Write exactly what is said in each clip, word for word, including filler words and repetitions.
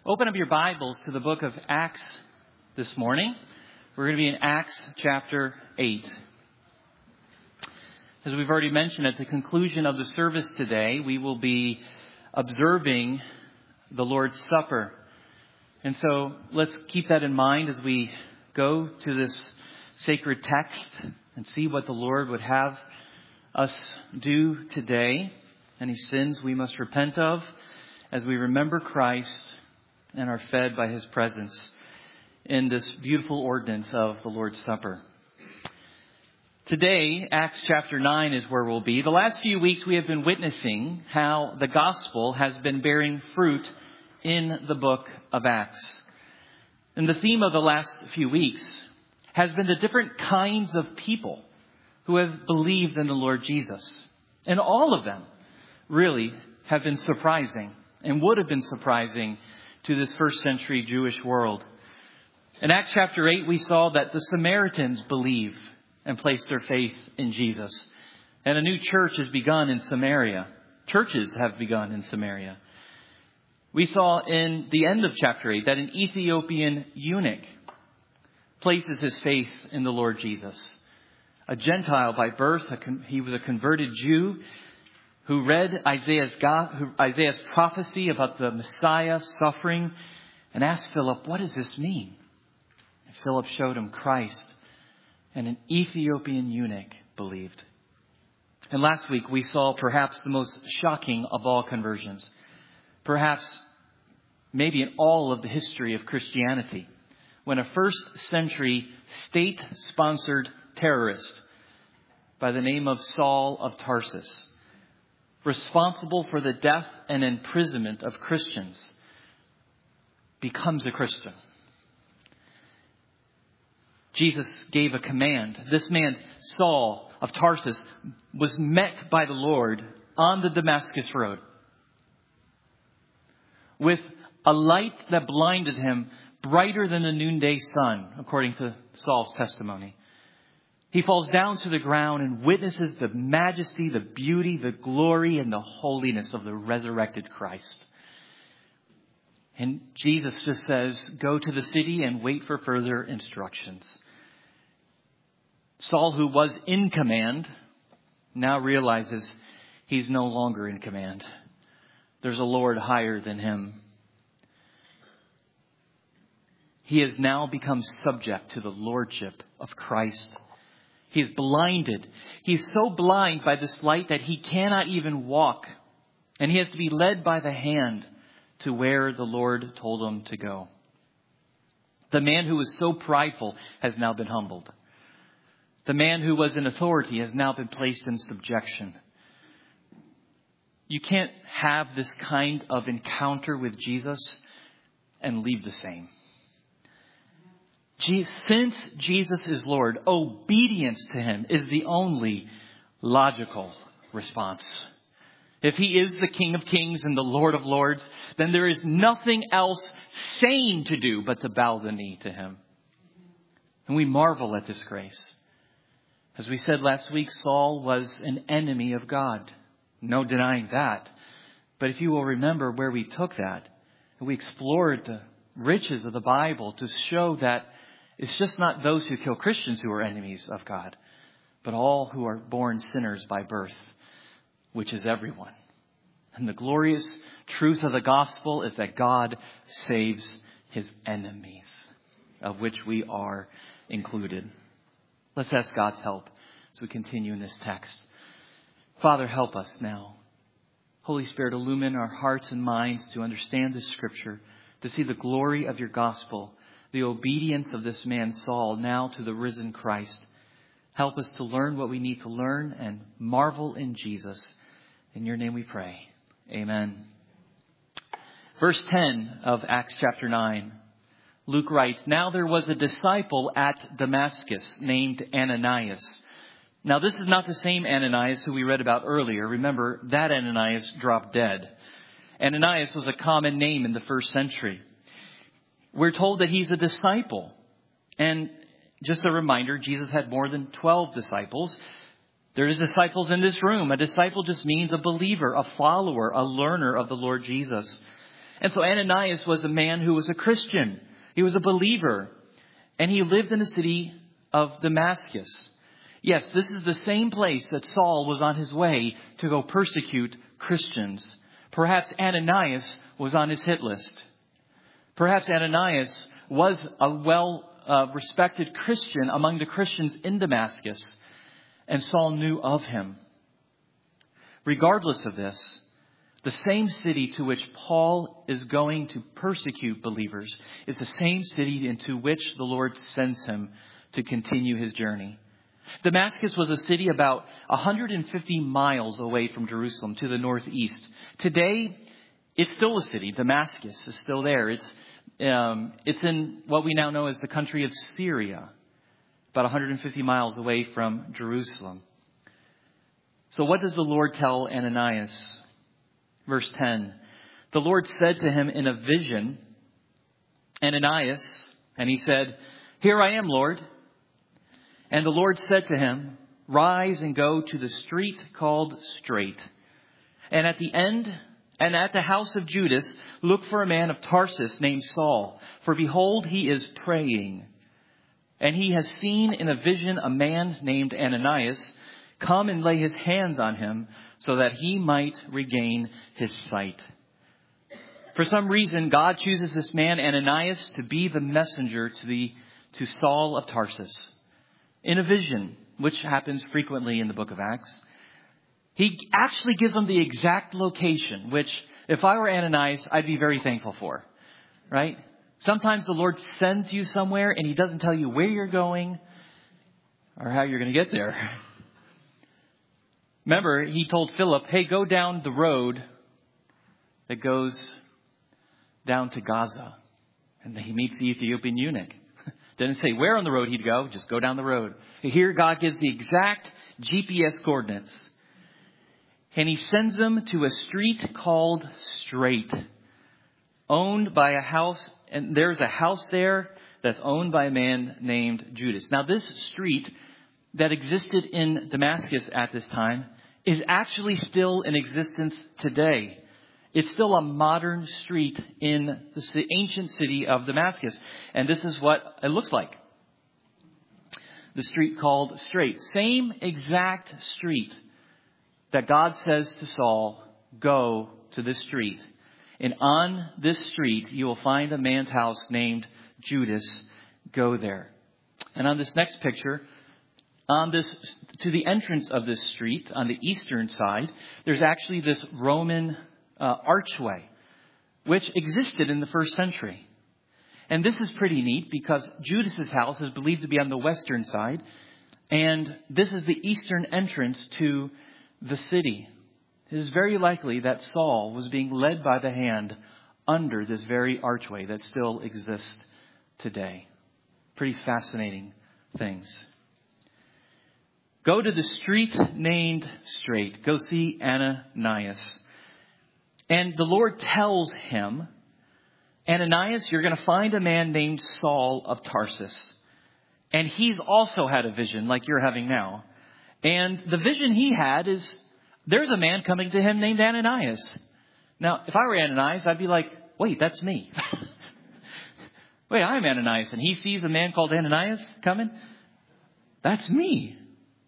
Open up your Bibles to the book of Acts this morning. We're going to be in Acts chapter eight. As we've already mentioned, at the conclusion of the service today, we will be observing the Lord's Supper. And so let's keep that in mind as we go to this sacred text and see what the Lord would have us do today. Any sins we must repent of as we remember Christ and are fed by his presence in this beautiful ordinance of the Lord's Supper. Today, Acts chapter nine is where we'll be. The last few weeks we have been witnessing how the gospel has been bearing fruit in the book of Acts. And the theme of the last few weeks has been the different kinds of people who have believed in the Lord Jesus. And all of them really have been surprising and would have been surprising to this first century Jewish world. In Acts chapter eight, we saw that the Samaritans believe and place their faith in Jesus. And a new church has begun in Samaria. Churches have begun in Samaria. We saw in the end of chapter eight that an Ethiopian eunuch places his faith in the Lord Jesus. A Gentile by birth, he was a converted Jew who read Isaiah's, God, Isaiah's prophecy about the Messiah suffering and asked Philip, what does this mean? And Philip showed him Christ, and an Ethiopian eunuch believed. And last week we saw perhaps the most shocking of all conversions. Perhaps maybe in all of the history of Christianity, when a first century state-sponsored terrorist by the name of Saul of Tarsus, responsible for the death and imprisonment of Christians, becomes a Christian. Jesus gave a command. This man, Saul of Tarsus, was met by the Lord on the Damascus Road with a light that blinded him brighter than the noonday sun, according to Saul's testimony. He falls down to the ground and witnesses the majesty, the beauty, the glory, and the holiness of the resurrected Christ. And Jesus just says, go to the city and wait for further instructions. Saul, who was in command, now realizes he's no longer in command. There's a Lord higher than him. He has now become subject to the lordship of Christ. He is blinded. He is so blind by this light that he cannot even walk. And he has to be led by the hand to where the Lord told him to go. The man who was so prideful has now been humbled. The man who was in authority has now been placed in subjection. You can't have this kind of encounter with Jesus and leave the same. Since Jesus is Lord, obedience to him is the only logical response. If he is the King of Kings and the Lord of Lords, then there is nothing else sane to do but to bow the knee to him. And we marvel at this grace. As we said last week, Saul was an enemy of God. No denying that. But if you will remember where we took that, we explored the riches of the Bible to show that it's just not those who kill Christians who are enemies of God, but all who are born sinners by birth, which is everyone. And the glorious truth of the gospel is that God saves his enemies, of which we are included. Let's ask God's help as we continue in this text. Father, help us now. Holy Spirit, illumine our hearts and minds to understand this scripture, to see the glory of your gospel, the obedience of this man Saul now to the risen Christ. Help us to learn what we need to learn and marvel in Jesus. In your name we pray. Amen. Verse ten of Acts chapter nine. Luke writes, now there was a disciple at Damascus named Ananias. Now this is not the same Ananias who we read about earlier. Remember, that Ananias dropped dead. Ananias was a common name in the first century. We're told that he's a disciple. And just a reminder, Jesus had more than twelve disciples. There's disciples in this room. A disciple just means a believer, a follower, a learner of the Lord Jesus. And so Ananias was a man who was a Christian. He was a believer. And he lived in the city of Damascus. Yes, this is the same place that Saul was on his way to go persecute Christians. Perhaps Ananias was on his hit list. Perhaps Ananias was a well-respected uh, Christian among the Christians in Damascus, and Saul knew of him. Regardless of this, the same city to which Paul is going to persecute believers is the same city into which the Lord sends him to continue his journey. Damascus was a city about one hundred fifty miles away from Jerusalem to the northeast. Today, it's still a city. Damascus is still there. It's um, it's in what we now know as the country of Syria, about one hundred fifty miles away from Jerusalem. So what does the Lord tell Ananias? Verse ten, the Lord said to him in a vision, Ananias, and he said, "Here I am, Lord." And the Lord said to him, "Rise and go to the street called Straight. And at the end, and at the house of Judas, look for a man of Tarsus named Saul. For behold, he is praying. And he has seen in a vision a man named Ananias come and lay his hands on him so that he might regain his sight." For some reason, God chooses this man, Ananias, to be the messenger to the to Saul of Tarsus. In a vision, which happens frequently in the book of Acts, he actually gives them the exact location, which if I were Ananias, I'd be very thankful for, right? Sometimes the Lord sends you somewhere and he doesn't tell you where you're going or how you're going to get there. Remember, he told Philip, "Hey, go down the road that goes down to Gaza." And then he meets the Ethiopian eunuch. Didn't say where on the road he'd go, just go down the road. Here God gives the exact G P S coordinates. And he sends them to a street called Straight, owned by a house. And there's a house there that's owned by a man named Judas. Now this street that existed in Damascus at this time is actually still in existence today. It's still a modern street in the ancient city of Damascus. And this is what it looks like. The street called Straight. Same exact street that God says to Saul, "Go to this street. And on this street, you will find a man's house named Judas. Go there." And on this next picture, on this, to the entrance of this street, on the eastern side, there's actually this Roman Uh, archway, which existed in the first century. And this is pretty neat because Judas's house is believed to be on the western side. And this is the eastern entrance to the city. It is very likely that Saul was being led by the hand under this very archway that still exists today. Pretty fascinating things. Go to the street named Straight. Go see Ananias. And the Lord tells him, "Ananias, you're going to find a man named Saul of Tarsus. And he's also had a vision like you're having now. And the vision he had is there's a man coming to him named Ananias." Now, if I were Ananias, I'd be like, wait, that's me. Wait, I'm Ananias. And he sees a man called Ananias coming? That's me.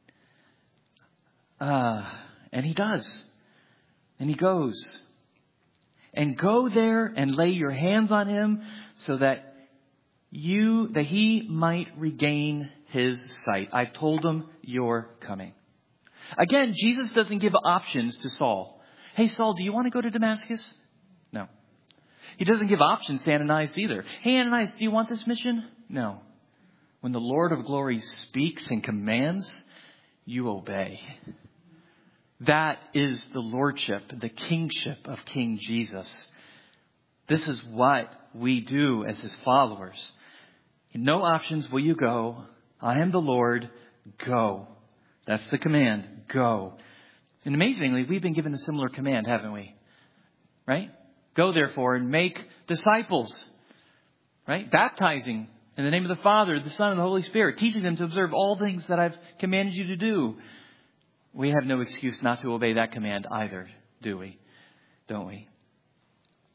Uh, and he does. And he goes. "And go there and lay your hands on him so that you, that he might regain his sight. I've told him you're coming." Again, Jesus doesn't give options to Saul. "Hey, Saul, do you want to go to Damascus?" No. He doesn't give options to Ananias either. "Hey, Ananias, do you want this mission?" No. When the Lord of glory speaks and commands, you obey. That is the lordship, the kingship of King Jesus. This is what we do as his followers. No options, will you go? I am the Lord, go. That's the command, go. And amazingly, we've been given a similar command, haven't we? Right? Go therefore and make disciples. Right? Baptizing in the name of the Father, the Son, and the Holy Spirit. Teaching them to observe all things that I've commanded you to do. We have no excuse not to obey that command either, do we? Don't we?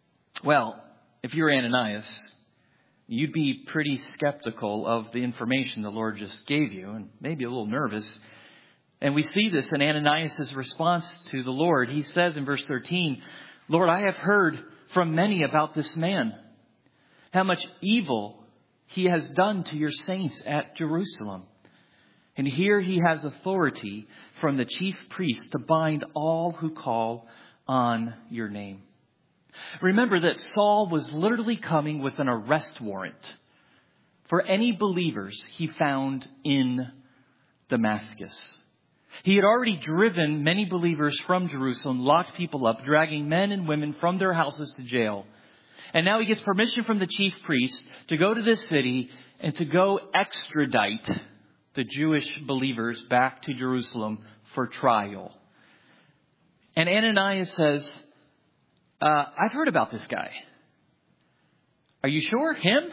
Well, if you're Ananias, you'd be pretty skeptical of the information the Lord just gave you, and maybe a little nervous. And we see this in Ananias' response to the Lord. He says in verse thirteen, Lord, I have heard from many about this man, how much evil he has done to your saints at Jerusalem. And here he has authority from the chief priest to bind all who call on your name. Remember that Saul was literally coming with an arrest warrant for any believers he found in Damascus. He had already driven many believers from Jerusalem, locked people up, dragging men and women from their houses to jail. And now he gets permission from the chief priest to go to this city and to go extradite the Jewish believers back to Jerusalem for trial. And Ananias says, uh, I've heard about this guy. Are you sure? Him?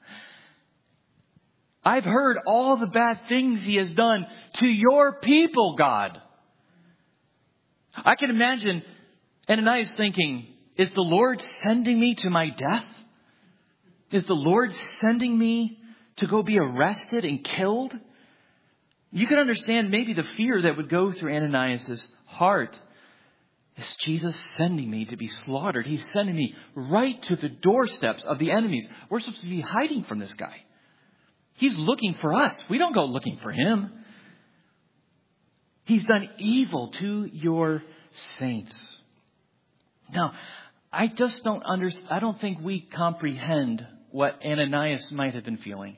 I've heard all the bad things he has done to your people, God. I can imagine Ananias thinking, is the Lord sending me to my death? Is the Lord sending me to go be arrested and killed? You can understand maybe the fear that would go through Ananias' heart. Is Jesus sending me to be slaughtered? He's sending me right to the doorsteps of the enemies. We're supposed to be hiding from this guy. He's looking for us. We don't go looking for him. He's done evil to your saints. Now, I just don't understand. I don't think we comprehend what Ananias might have been feeling.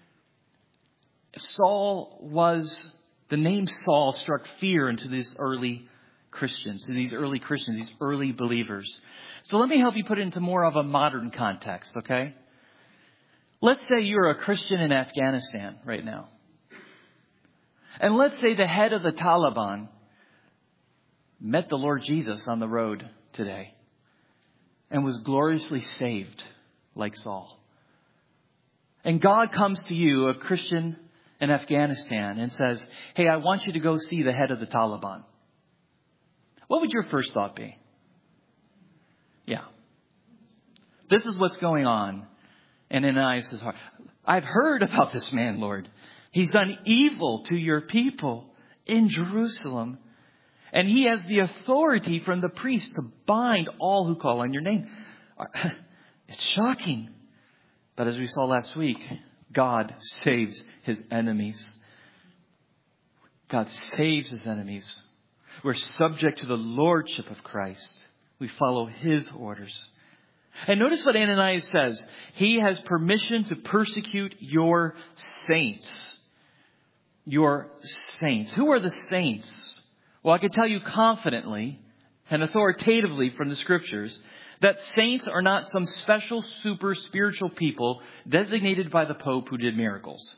Saul was, the name Saul struck fear into these early Christians, to these early Christians, these early believers. So let me help you put it into more of a modern context, okay? Let's say you're a Christian in Afghanistan right now. And let's say the head of the Taliban met the Lord Jesus on the road today and was gloriously saved like Saul. And God comes to you, a Christian in Afghanistan, and says, hey, I want you to go see the head of the Taliban. What would your first thought be? Yeah. This is what's going on in Ananias' heart. I've heard about this man, Lord. He's done evil to your people in Jerusalem. And he has the authority from the priest to bind all who call on your name. It's shocking. But as we saw last week, God saves his enemies. God saves his enemies. We're subject to the lordship of Christ. We follow his orders. And notice what Ananias says. He has permission to persecute your saints. Your saints. Who are the saints? Well, I can tell you confidently and authoritatively from the scriptures that saints are not some special super spiritual people designated by the Pope who did miracles.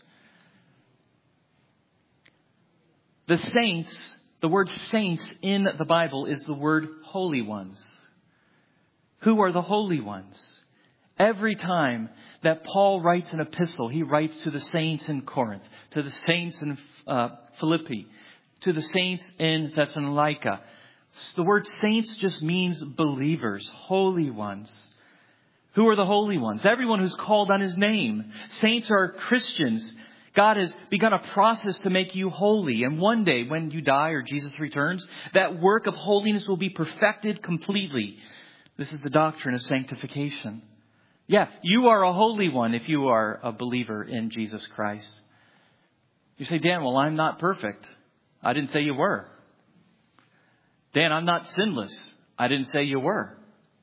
The saints, the word saints in the Bible is the word holy ones. Who are the holy ones? Every time that Paul writes an epistle, he writes to the saints in Corinth, to the saints in uh, Philippi, to the saints in Thessalonica. The word saints just means believers, holy ones. Who are the holy ones? Everyone who's called on his name. Saints are Christians. God has begun a process to make you holy. And one day when you die or Jesus returns, that work of holiness will be perfected completely. This is the doctrine of sanctification. Yeah, you are a holy one if you are a believer in Jesus Christ. You say, Dan, well, I'm not perfect. I didn't say you were. Dan, I'm not sinless. I didn't say you were.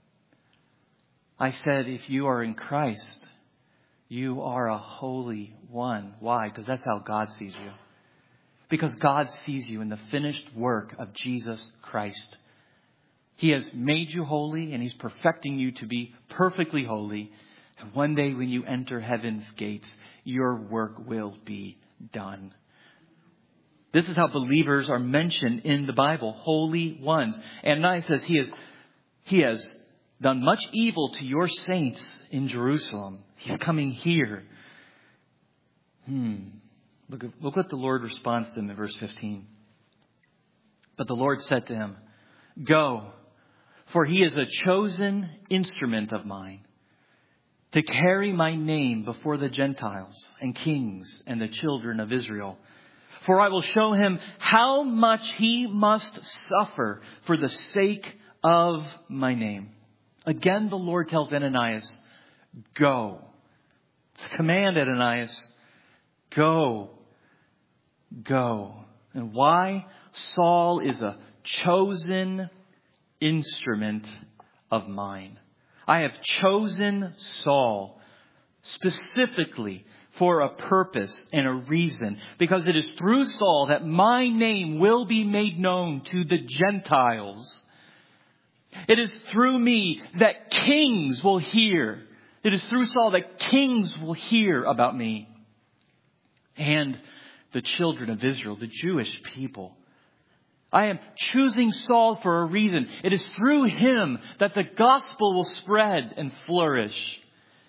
I said, if you are in Christ, you are a holy one. Why? Because that's how God sees you. Because God sees you in the finished work of Jesus Christ. He has made you holy and he's perfecting you to be perfectly holy. And one day when you enter heaven's gates, your work will be done. This is how believers are mentioned in the Bible, holy ones. And Ananias says he has, he has done much evil to your saints in Jerusalem. He's coming here. Hmm. Look, look what the Lord responds to him in verse fifteen. But the Lord said to him, go, For he is a chosen instrument of mine to carry my name before the Gentiles and kings and the children of Israel. For I will show him how much he must suffer for the sake of my name. Again, the Lord tells Ananias, go. It's a command, Ananias. Go. Go. And why? Saul is a chosen instrument of mine. I have chosen Saul specifically for a purpose and a reason, because it is through Saul that my name will be made known to the Gentiles. It is through me that kings will hear. It is through Saul that kings will hear about me. And the children of Israel, the Jewish people. I am choosing Saul for a reason. It is through him that the gospel will spread and flourish.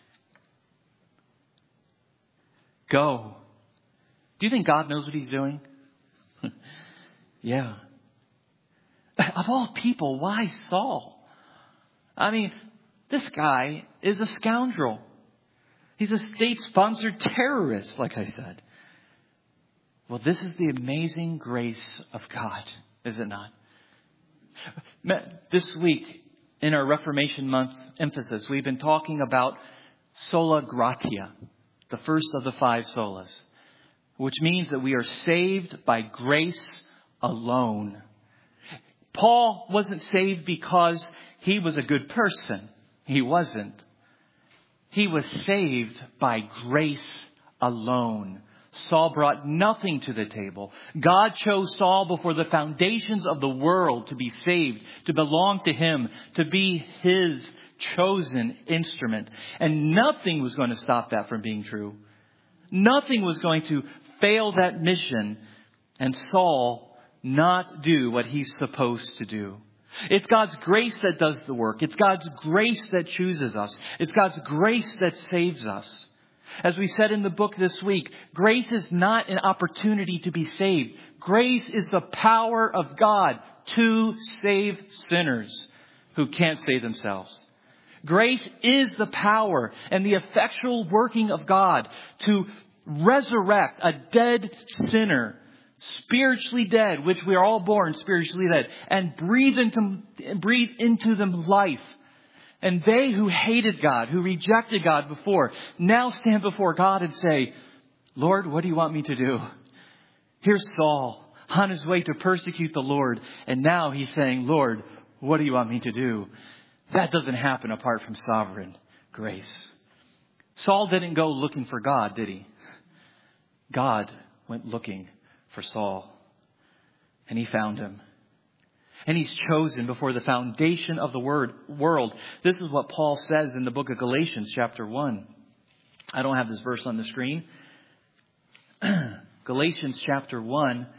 Go. Do you think God knows what he's doing? Yeah. Of all people, why Saul? I mean, this guy is a scoundrel. He's a state-sponsored terrorist, like I said. Well, this is the amazing grace of God, is it not? This week, in our Reformation Month emphasis, we've been talking about sola gratia, the first of the five solas, which means that we are saved by grace alone. Paul wasn't saved because he was a good person. He wasn't. He was saved by grace alone. Saul brought nothing to the table. God chose Saul before the foundations of the world to be saved, to belong to him, to be his chosen instrument. And nothing was going to stop that from being true. Nothing was going to fail that mission and Saul not do what he's supposed to do. It's God's grace that does the work. It's God's grace that chooses us. It's God's grace that saves us. As we said in the book this week, grace is not an opportunity to be saved. Grace is the power of God to save sinners who can't save themselves. Grace is the power and the effectual working of God to resurrect a dead sinner, spiritually dead, which we are all born spiritually dead, and breathe into, breathe into them life. And they who hated God, who rejected God before, now stand before God and say, Lord, what do you want me to do? Here's Saul on his way to persecute the Lord. And now he's saying, Lord, what do you want me to do? That doesn't happen apart from sovereign grace. Saul didn't go looking for God, did he? God went looking for Saul. And he found him. And he's chosen before the foundation of the word, world. This is what Paul says in the book of Galatians chapter one. I don't have this verse on the screen. Galatians chapter one.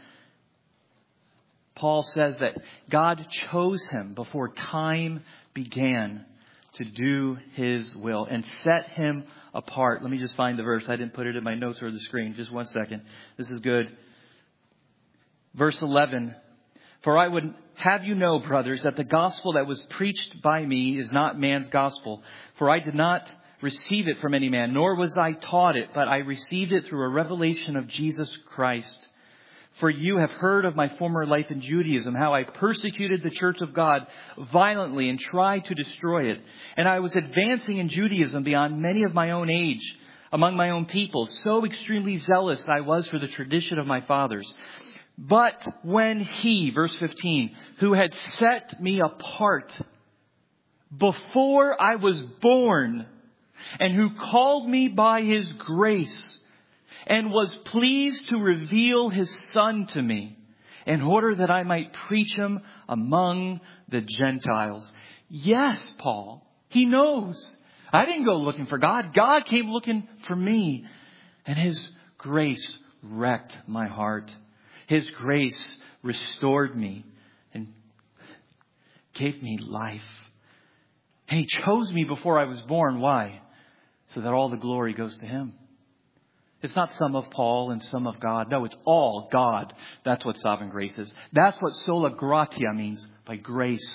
Paul says that God chose him before time began to do his will and set him apart. Let me just find the verse. I didn't put it in my notes or the screen. Just one second. This is good. Verse eleven. For I would have you know, brothers, that the gospel that was preached by me is not man's gospel. For I did not receive it from any man, nor was I taught it, but I received it through a revelation of Jesus Christ. For you have heard of my former life in Judaism, how I persecuted the church of God violently and tried to destroy it. And I was advancing in Judaism beyond many of my own age, among my own people. So extremely zealous I was for the tradition of my fathers. But when he, verse fifteen, who had set me apart before I was born, and who called me by his grace, and was pleased to reveal his Son to me, in order that I might preach him among the Gentiles. Yes, Paul, he knows. I didn't go looking for God. God came looking for me. And his grace wrecked my heart. His grace restored me and gave me life. And he chose me before I was born. Why? So that all the glory goes to him. It's not some of Paul and some of God. No, it's all God. That's what sovereign grace is. That's what sola gratia means, by grace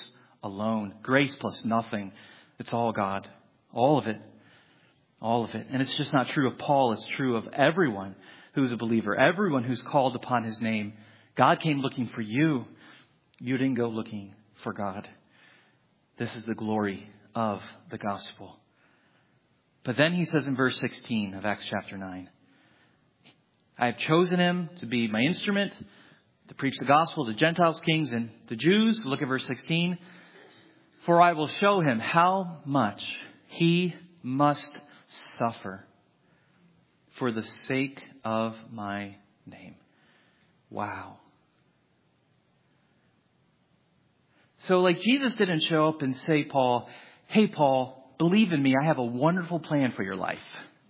alone. Grace plus nothing. It's all God. All of it. All of it. And it's just not true of Paul. It's true of everyone who's a believer. Everyone who's called upon his name. God came looking for you. You didn't go looking for God. This is the glory of the gospel. But then he says in verse sixteen of Acts chapter nine, I have chosen him to be my instrument, to preach the gospel to Gentiles, kings, and to Jews. Look at verse sixteen. For I will show him how much he must suffer for the sake of my name. Wow. So like Jesus didn't show up and say, Paul, hey, Paul, believe in me. I have a wonderful plan for your life.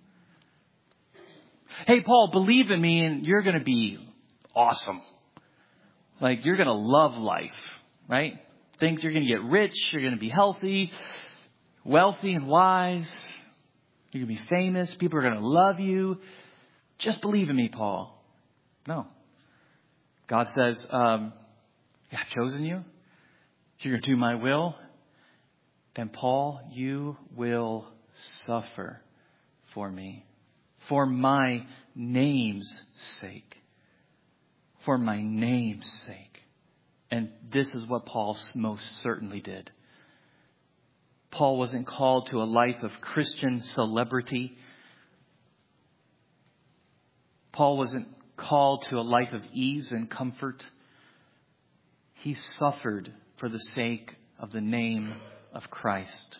Hey, Paul, believe in me and you're going to be awesome. Like you're going to love life, right? Think you're going to get rich. You're going to be healthy, wealthy and wise. You're going to be famous. People are going to love you. Just believe in me, Paul. No. God says, um, I've chosen you. You're going to do my will. And Paul, you will suffer for me. For my name's sake. For my name's sake. And this is what Paul most certainly did. Paul wasn't called to a life of Christian celebrity. Paul wasn't called to a life of ease and comfort. He suffered for the sake of the name of Christ.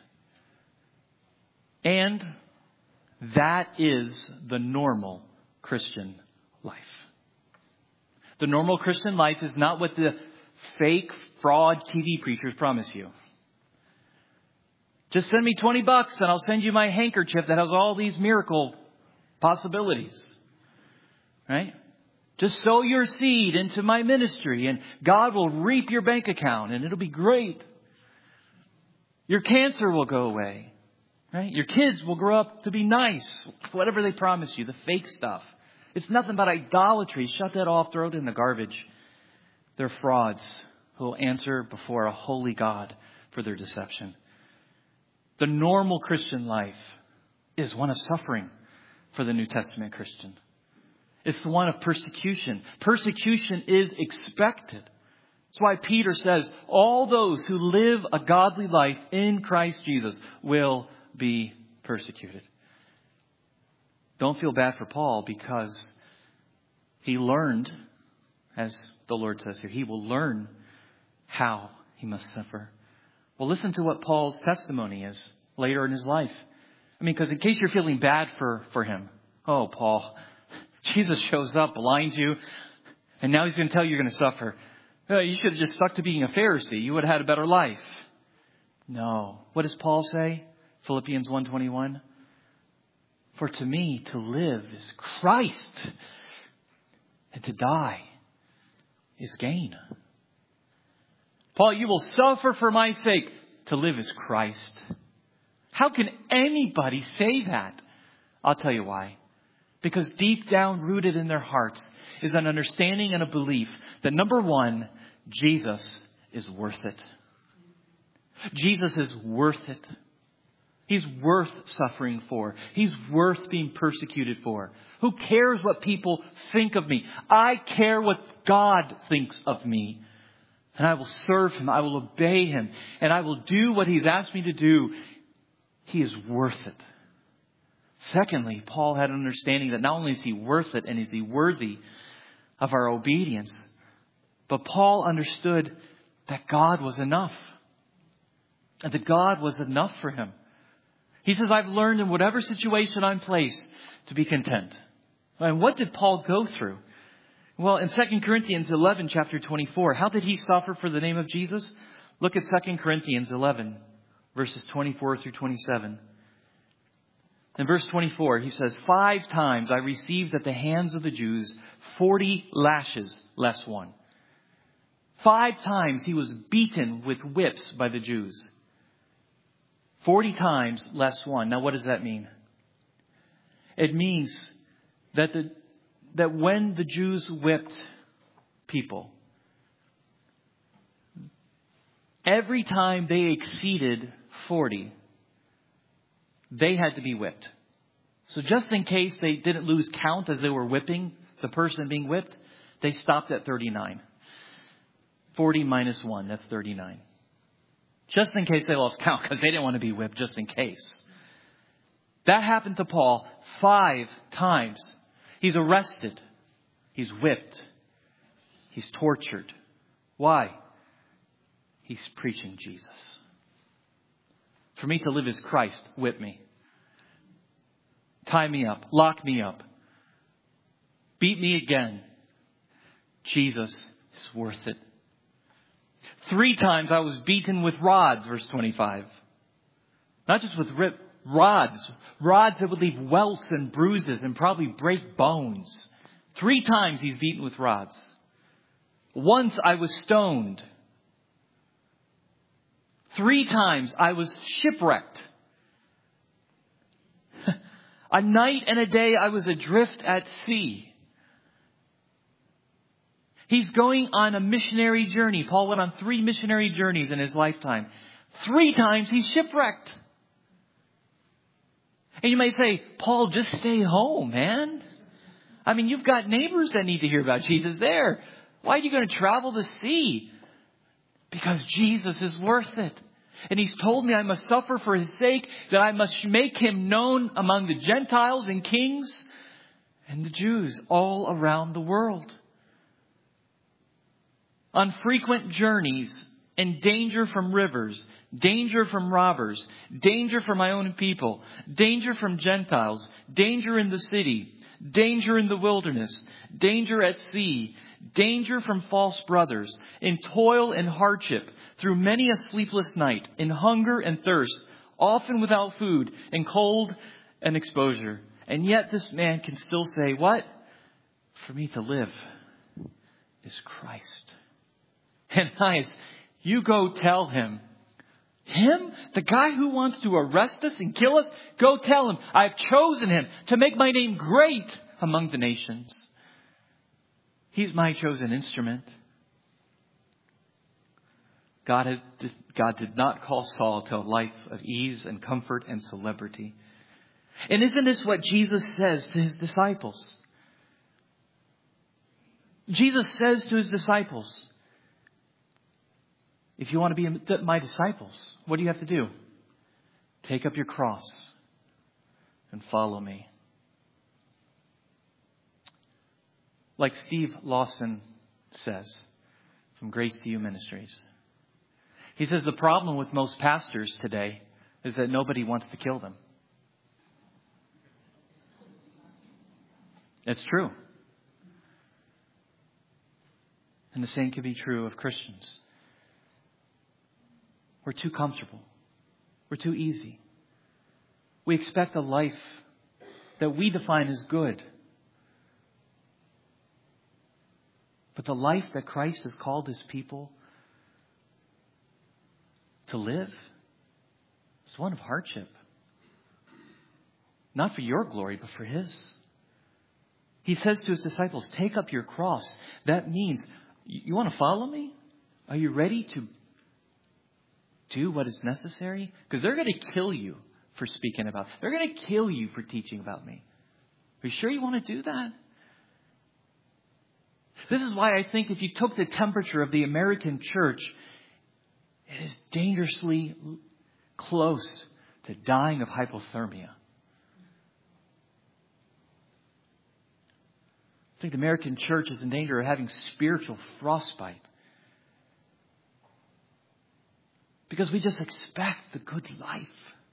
And that is the normal Christian life. The normal Christian life is not what the fake fraud T V preachers promise you. Just send me twenty bucks and I'll send you my handkerchief that has all these miracle possibilities. Right? Just sow your seed into my ministry and God will reap your bank account and it'll be great. Your cancer will go away. Right? Your kids will grow up to be nice. Whatever they promise you, the fake stuff. It's nothing but idolatry. Shut that off, throw it in the garbage. They're frauds who will answer before a holy God for their deception. The normal Christian life is one of suffering for the New Testament Christian. It's the one of persecution. Persecution is expected. That's why Peter says, all those who live a godly life in Christ Jesus will be persecuted. Don't feel bad for Paul because he learned, as the Lord says here, he will learn how he must suffer. Well, listen to what Paul's testimony is later in his life. I mean, because in case you're feeling bad for, for him. Oh, Paul, Jesus shows up, blinds you, and now he's going to tell you you're going to suffer. Oh, you should have just stuck to being a Pharisee. You would have had a better life. No. What does Paul say? Philippians one twenty-one. For to me to live is Christ, and to die is gain. Paul, you will suffer for my sake. To live is Christ. How can anybody say that? I'll tell you why. Because deep down rooted in their hearts is an understanding and a belief that number one, Jesus is worth it. Jesus is worth it. He's worth suffering for. He's worth being persecuted for. Who cares what people think of me? I care what God thinks of me. And I will serve him. I will obey him. And I will do what he's asked me to do. He is worth it. Secondly, Paul had an understanding that not only is he worth it and is he worthy of our obedience, but Paul understood that God was enough. And that God was enough for him. He says, I've learned in whatever situation I'm placed to be content. And what did Paul go through? Well, in Second Corinthians eleven, chapter twenty-four, how did he suffer for the name of Jesus? Look at Second Corinthians eleven, verses twenty-four through twenty-seven. In verse twenty-four, he says, five times I received at the hands of the Jews forty lashes less one. Five times he was beaten with whips by the Jews. Forty times less one. Now, what does that mean? It means that the that when the Jews whipped people, every time they exceeded forty, they had to be whipped. So just in case they didn't lose count as they were whipping the person being whipped, they stopped at thirty-nine. forty minus one, that's thirty-nine. Just in case they lost count, because they didn't want to be whipped, just in case. That happened to Paul five times. He's arrested. He's whipped. He's tortured. Why? He's preaching Jesus. For me to live as Christ, whip me. Tie me up. Lock me up. Beat me again. Jesus is worth it. Three times I was beaten with rods, verse twenty-five. Not just with rip, rods. Rods that would leave welts and bruises and probably break bones. Three times he's beaten with rods. Once I was stoned. Three times I was shipwrecked. A night and a day I was adrift at sea. He's going on a missionary journey. Paul went on three missionary journeys in his lifetime. Three times he's shipwrecked. And you may say, Paul, just stay home, man. I mean, you've got neighbors that need to hear about Jesus there. Why are you going to travel the sea? Because Jesus is worth it. And he's told me I must suffer for his sake, that I must make him known among the Gentiles and kings and the Jews all around the world. On frequent journeys, in danger from rivers, danger from robbers, danger from my own people, danger from Gentiles, danger in the city, danger in the wilderness, danger at sea, danger from false brothers, in toil and hardship, through many a sleepless night, in hunger and thirst, often without food, in cold and exposure. And yet this man can still say, what? For me to live is Christ. Ananias, you go tell him. Him? The guy who wants to arrest us and kill us? Go tell him, I've chosen him to make my name great among the nations. He's my chosen instrument. God, had, God did not call Saul to a life of ease and comfort and celebrity. And isn't this what Jesus says to his disciples? Jesus says to his disciples, if you want to be my disciples, what do you have to do? Take up your cross and follow me. Like Steve Lawson says from Grace to You Ministries. He says the problem with most pastors today is that nobody wants to kill them. It's true. And the same can be true of Christians. We're too comfortable. We're too easy. We expect a life that we define as good. But the life that Christ has called his people to live is one of hardship. Not for your glory, but for his. He says to his disciples, take up your cross. That means, you want to follow me? Are you ready to do what is necessary? Because they're going to kill you for speaking about. They're going to kill you for teaching about me. Are you sure you want to do that? This is why I think if you took the temperature of the American church, it is dangerously close to dying of hypothermia. I think the American church is in danger of having spiritual frostbite. Because we just expect the good life.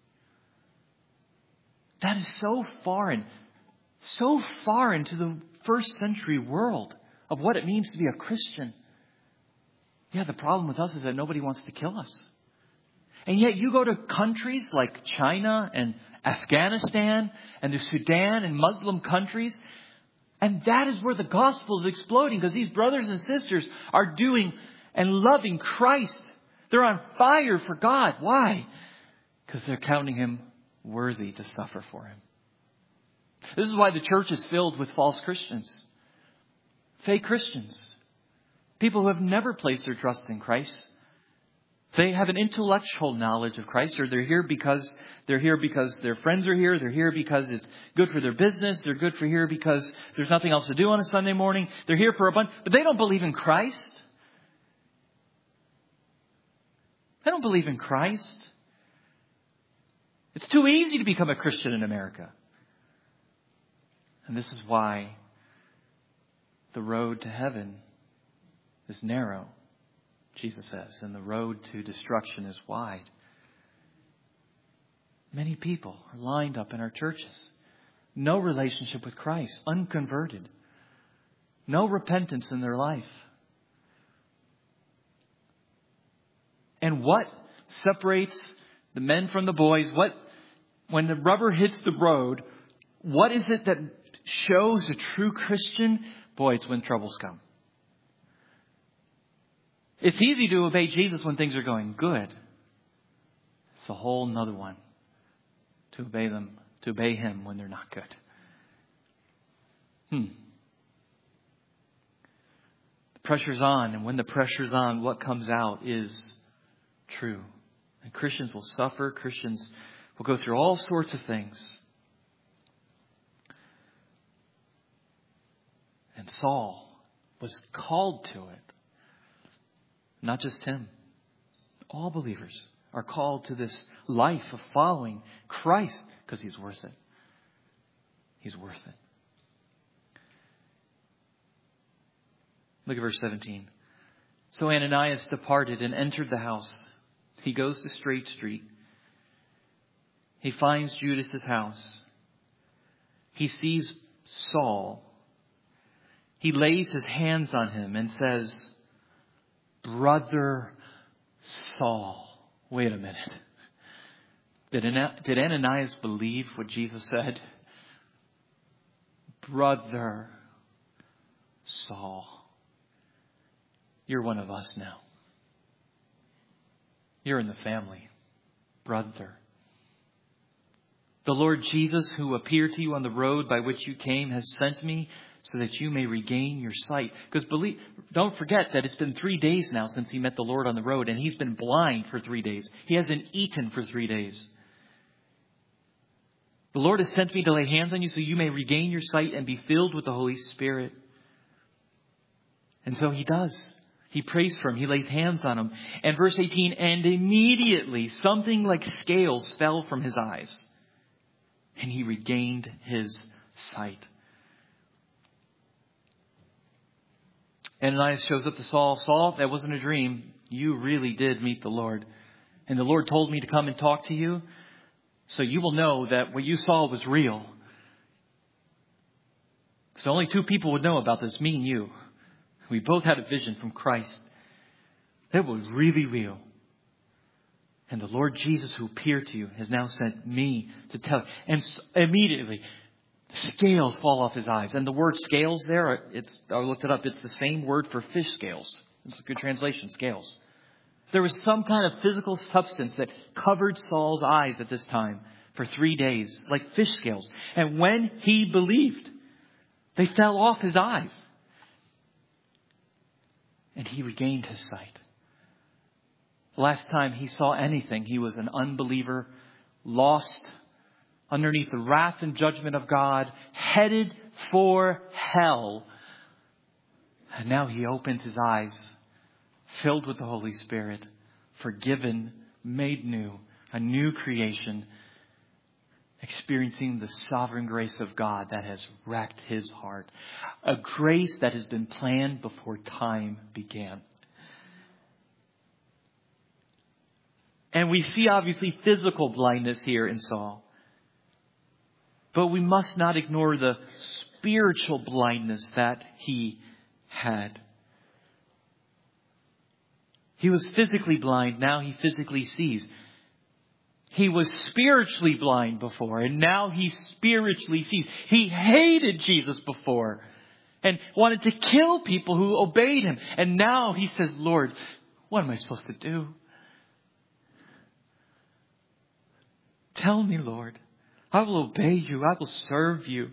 That is so foreign, so foreign to the first century world of what it means to be a Christian. Yeah, the problem with us is that nobody wants to kill us. And yet you go to countries like China and Afghanistan and the Sudan and Muslim countries, and that is where the gospel is exploding, because these brothers and sisters are doing and loving Christ. They're on fire for God. Why? Because they're counting him worthy to suffer for him. This is why the church is filled with false Christians. Fake Christians. People who have never placed their trust in Christ. They have an intellectual knowledge of Christ, or they're here because they're here because their friends are here. They're here because it's good for their business. They're good for here because there's nothing else to do on a Sunday morning. They're here for a bunch, but they don't believe in Christ. They don't believe in Christ. It's too easy to become a Christian in America. And this is why the road to heaven is narrow, Jesus says, and the road to destruction is wide. Many people are lined up in our churches. No relationship with Christ, unconverted. No repentance in their life. And what separates the men from the boys? What, when the rubber hits the road, what is it that shows a true Christian? Boy, it's when troubles come. It's easy to obey Jesus when things are going good. It's a whole nother one to obey them, to obey Him when they're not good. Hmm. The pressure's on, and when the pressure's on, what comes out is true. And Christians will suffer. Christians will go through all sorts of things. And Saul was called to it. Not just him. All believers are called to this life of following Christ because He's worth it. He's worth it. Look at verse seventeen. So Ananias departed and entered the house. He goes to Straight Street. He finds Judas's house. He sees Saul. He lays his hands on him and says, Brother Saul. Wait a minute. Did, Ana- did Ananias believe what Jesus said? Brother Saul. You're one of us now. You're in the family. Brother. The Lord Jesus, who appeared to you on the road by which you came, has sent me so that you may regain your sight. Because believe, don't forget that it's been three days now since he met the Lord on the road, and he's been blind for three days. He hasn't eaten for three days. The Lord has sent me to lay hands on you so you may regain your sight and be filled with the Holy Spirit. And so he does. He prays for him. He lays hands on him. And verse eighteen, and immediately something like scales fell from his eyes, and he regained his sight. Ananias shows up to Saul. Saul, that wasn't a dream. You really did meet the Lord. And the Lord told me to come and talk to you. So you will know that what you saw was real. So only two people would know about this, me and you. We both had a vision from Christ. That was really real. And the Lord Jesus who appeared to you has now sent me to tell. And immediately, scales fall off his eyes. And the word scales there, it's, I looked it up. It's the same word for fish scales. It's a good translation, scales. There was some kind of physical substance that covered Saul's eyes at this time for three days, like fish scales. And when he believed, they fell off his eyes. And he regained his sight. Last time he saw anything, he was an unbeliever, lost underneath the wrath and judgment of God, headed for hell. And now he opens his eyes, filled with the Holy Spirit, forgiven, made new, a new creation, experiencing the sovereign grace of God that has wrecked his heart. A grace that has been planned before time began. And we see obviously physical blindness here in Saul. But we must not ignore the spiritual blindness that he had. He was physically blind. Now he physically sees. He was spiritually blind before, and now he spiritually sees. He hated Jesus before and wanted to kill people who obeyed him. And now he says, Lord, what am I supposed to do? Tell me, Lord. I will obey you. I will serve you.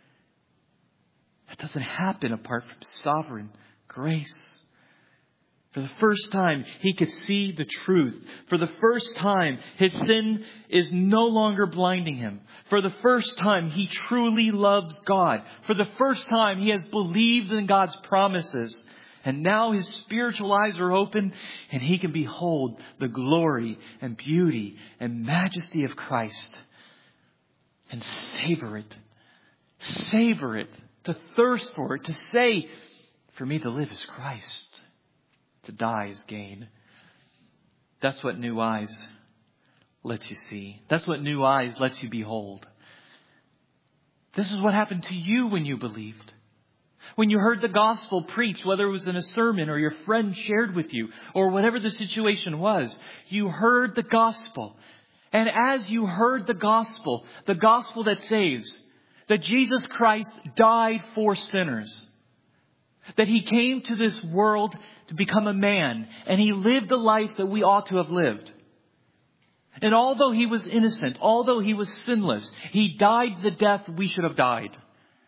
That doesn't happen apart from sovereign grace. For the first time, he could see the truth. For the first time, his sin is no longer blinding him. For the first time, he truly loves God. For the first time, he has believed in God's promises. And now his spiritual eyes are open and he can behold the glory and beauty and majesty of Christ. And savor it. Savor it. To thirst for it. To say, for me to live is Christ. To die is gain. That's what new eyes lets you see. That's what new eyes lets you behold. This is what happened to you when you believed. When you heard the gospel preached, whether it was in a sermon or your friend shared with you or whatever the situation was, you heard the gospel. And as you heard the gospel, the gospel that saves, that Jesus Christ died for sinners, that he came to this world to become a man, and he lived the life that we ought to have lived. And although he was innocent, although he was sinless, he died the death we should have died.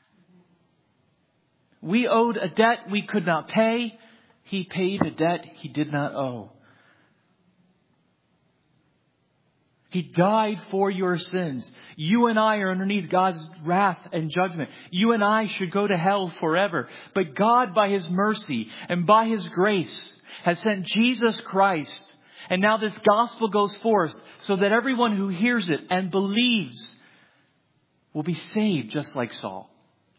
We owed a debt we could not pay. He paid a debt he did not owe. He died for your sins. You and I are underneath God's wrath and judgment. You and I should go to hell forever. But God, by his mercy and by his grace, has sent Jesus Christ. And now this gospel goes forth so that everyone who hears it and believes will be saved just like Saul.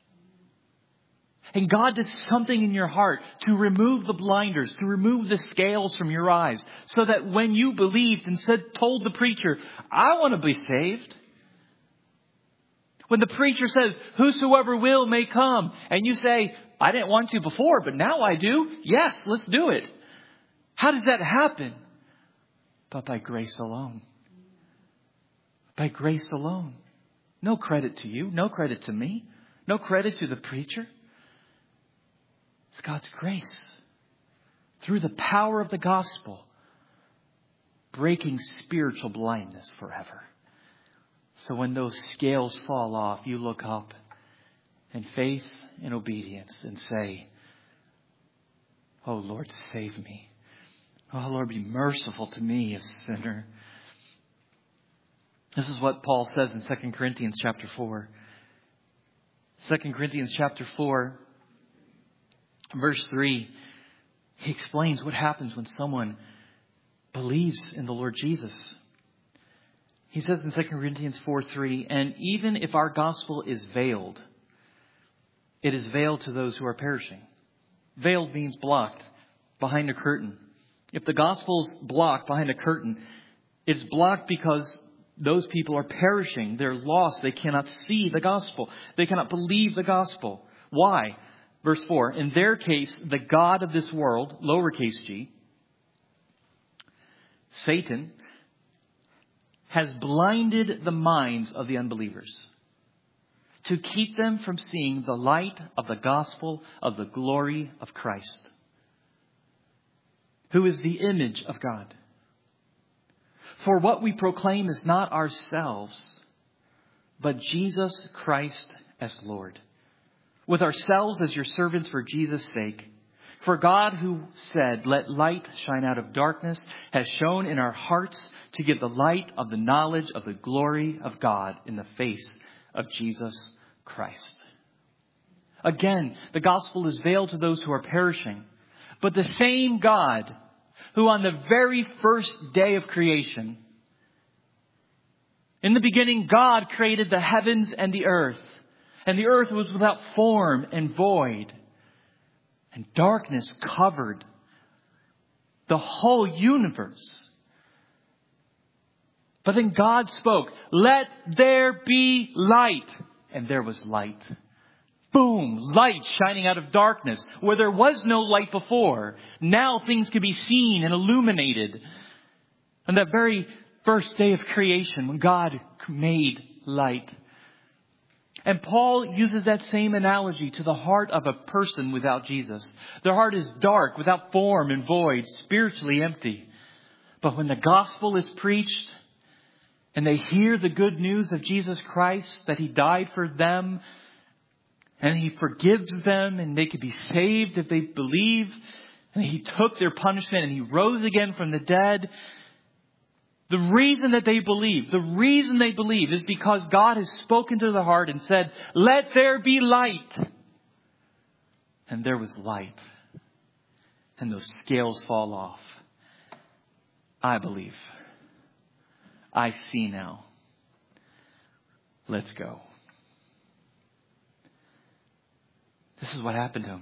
And God did something in your heart to remove the blinders, to remove the scales from your eyes, so that when you believed and said, told the preacher, I want to be saved. When the preacher says, whosoever will may come, and you say, I didn't want to before, but now I do. Yes, let's do it. How does that happen? But by grace alone. By grace alone. No credit to you. No credit to me. No credit to the preacher. It's God's grace. Through the power of the gospel. Breaking spiritual blindness forever. So when those scales fall off, you look up in faith and obedience and say, oh Lord, save me. Oh Lord, be merciful to me, a sinner. This is what Paul says in Second Corinthians chapter four. Second Corinthians chapter four, verse three. He explains what happens when someone believes in the Lord Jesus. He says in Second Corinthians four three, and even if our gospel is veiled, it is veiled to those who are perishing. Veiled means blocked, behind a curtain. If the gospel's blocked behind a curtain, it's blocked because those people are perishing. They're lost. They cannot see the gospel. They cannot believe the gospel. Why? Verse four, in their case, the God of this world, lowercase g, Satan, has blinded the minds of the unbelievers to keep them from seeing the light of the gospel of the glory of Christ, who is the image of God. For what we proclaim is not ourselves, but Jesus Christ as Lord, with ourselves as your servants for Jesus' sake. For God, who said, let light shine out of darkness, has shone in our hearts to give the light of the knowledge of the glory of God in the face of Jesus Christ. Again, the gospel is veiled to those who are perishing. But the same God who on the very first day of creation, in the beginning, God created the heavens and the earth. And the earth was without form and void. And darkness covered the whole universe. But then God spoke, let there be light. And there was light. Boom, light shining out of darkness. Where there was no light before. Now things could be seen and illuminated. On that very first day of creation, when God made light. And Paul uses that same analogy to the heart of a person without Jesus. Their heart is dark, without form and void, spiritually empty. But when the gospel is preached and they hear the good news of Jesus Christ, that he died for them and he forgives them and they can be saved if they believe, And He took their punishment and He rose again from the dead. The reason that they believe, the reason they believe is because God has spoken to their heart and said, let there be light. And there was light. And those scales fall off. I believe. I see now. Let's go. This is what happened to him.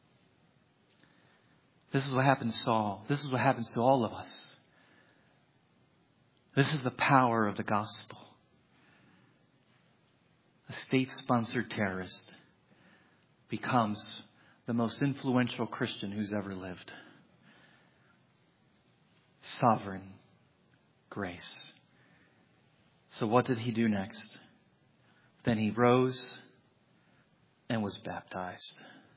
This is what happened to Saul. This is what happens to all of us. This is the power of the gospel. A state-sponsored terrorist becomes the most influential Christian who's ever lived. Sovereign grace. So what did he do next? Then he rose and was baptized.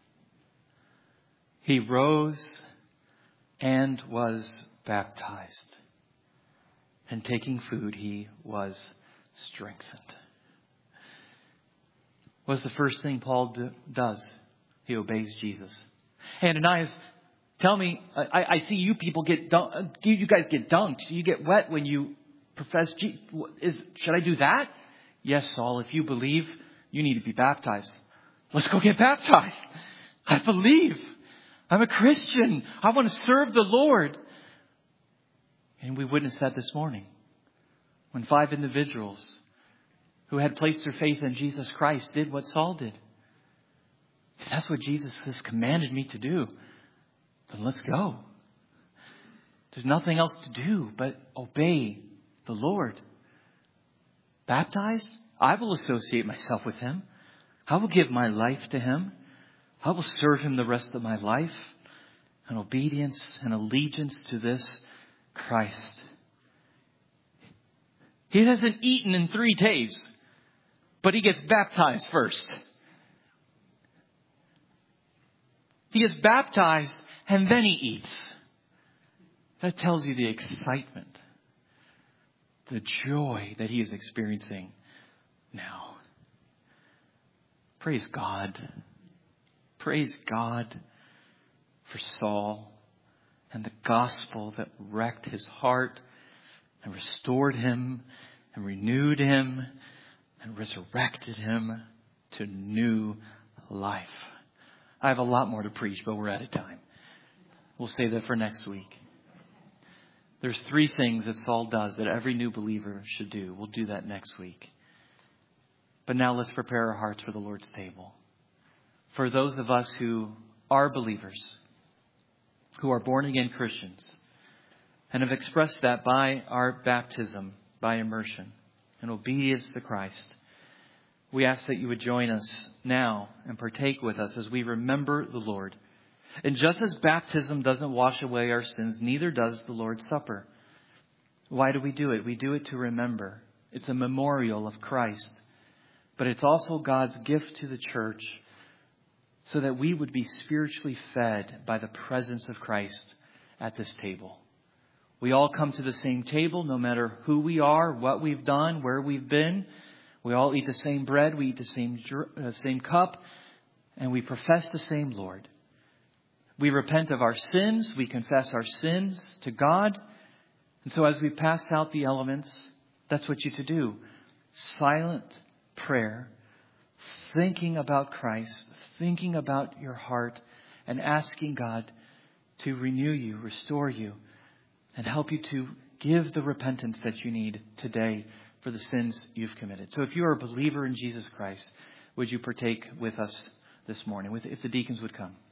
He rose and was baptized. And taking food, he was strengthened. What's the first thing Paul do, does? He obeys Jesus. Hey, Ananias, tell me, I, I see you people get dunked. You guys get dunked. You get wet when you profess Jesus. Is, should I do that? Yes, Saul, if you believe, you need to be baptized. Let's go get baptized. I believe. I'm a Christian. I want to serve the Lord. And we witnessed that this morning when five individuals who had placed their faith in Jesus Christ did what Saul did. If that's what Jesus has commanded me to do, then let's go. There's nothing else to do but obey the Lord. Baptized? I will associate myself with Him. I will give my life to Him. I will serve Him the rest of my life. In obedience and allegiance to this Christ. He hasn't eaten in three days, but he gets baptized first. He gets baptized and then he eats. That tells you the excitement, the joy that he is experiencing now. Praise God. Praise God for Saul and the gospel that wrecked his heart and restored him and renewed him and resurrected him to new life. I have a lot more to preach, but we're out of time. We'll save that for next week. There's three things that Saul does that every new believer should do. We'll do that next week. But now let's prepare our hearts for the Lord's table. For those of us who are believers, who are born again Christians, and have expressed that by our baptism, by immersion, in obedience to Christ, we ask that you would join us now and partake with us as we remember the Lord. And just as baptism doesn't wash away our sins, neither does the Lord's Supper. Why do we do it? We do it to remember. It's a memorial of Christ. But it's also God's gift to the church so that we would be spiritually fed by the presence of Christ at this table. We all come to the same table, no matter who we are, what we've done, where we've been. We all eat the same bread, we eat the same uh, same cup, and we profess the same Lord. We repent of our sins, we confess our sins to God. And so as we pass out the elements, that's what you to do. Silent prayer, thinking about Christ, thinking about your heart, and asking God to renew you, restore you, and help you to give the repentance that you need today for the sins you've committed. So if you are a believer in Jesus Christ, would you partake with us this morning? If the deacons would come.